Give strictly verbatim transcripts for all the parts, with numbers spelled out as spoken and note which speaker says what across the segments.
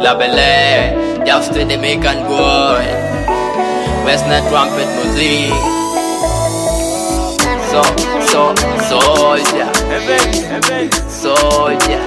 Speaker 1: La Belle, just the Jamaican boy. Western trumpet music. So, so, soldier, soldier.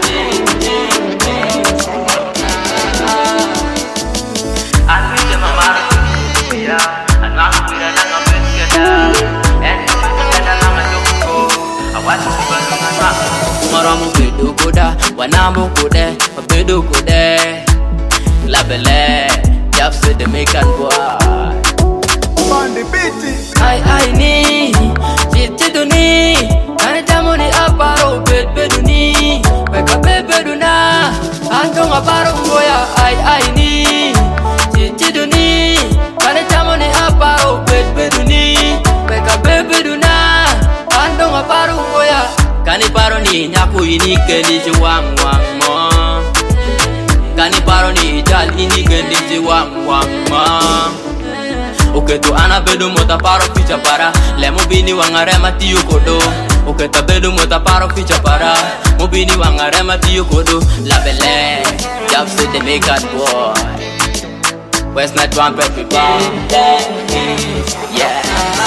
Speaker 1: Maramu bedu kuda, wanamu kude, bedu kude. La Belle, just the Jamaican boy.
Speaker 2: On the beat.
Speaker 1: Ai ai ni, jiti duni, kani tamu ni aparo bed beduni, weka beduna, antung aparo ngoya. Ai ai ni, jiti duni, kani tamu ni aparo bed beduni, weka beduna, antung aparo ngoya. Kani paro ni nyaku ini kendi wang wang mo, kani paro ni jal ini kendi wang wang mo. Oke tu ana bedu mota paro ficha para le mobini wangarema tiyo kodo. Oke ta bedu mota paro ficha para mobini wangarema tiyo kodo. La Belle, just the Jamaican boy. West Night trumpet we bang. Yeah.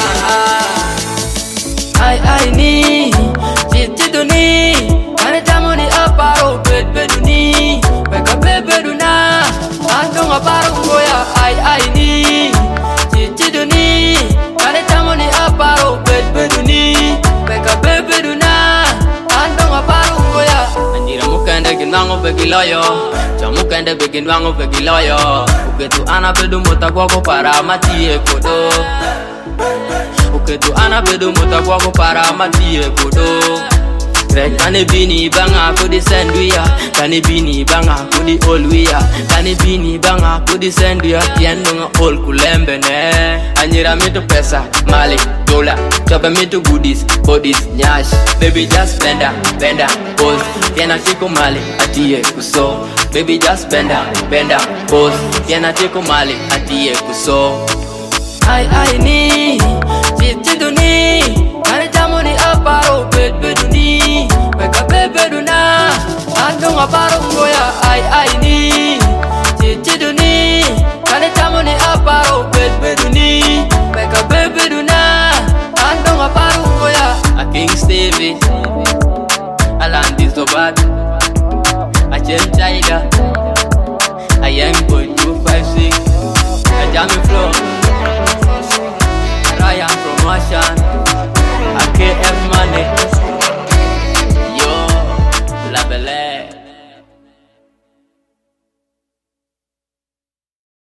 Speaker 1: Ai ai ni, jiti duni, kani tamu ni aparo bed beduni, weka beduna, andong aparo ngoya. Ai ai ni. Tiduni, kani tamu ni aparo bed beduni, weka beduna, andong aparo ngoya. Anjira mukende ginwango begiloyo, chamukende beginwango begiloyo. Uketu ana bedu mota kwako para matie kodo. Uketu ana bedu mota kwako para matie kodo. Kani bini banga kudi senduya, kani bini banga kudi olwiya, kani bini banga kudi senduya, tiendunga ol kulembe ne. Anjira mitu pesa, mali, dola, chope mitu goodies, bodies, nyash. Baby just benda, benda, pose, tiena tiko mali, atie kuso. Baby just benda, benda, pose, tiena tiko mali, atie kuso. Ai ai ni, jiti duni, kani tamu ni aparo bed beduni, weka beduna, andong aparo ngoya. Ai ai ni, jiti duni, kani tamu ni aparo bed beduni, weka beduna, andong aparo ngoya. A King Stevie, Alan Dizobat, a Chen Chida, a Young Boy two five six, a Jammy Flow, a Ryan Promotion, a K F Money. Yo, La Belle.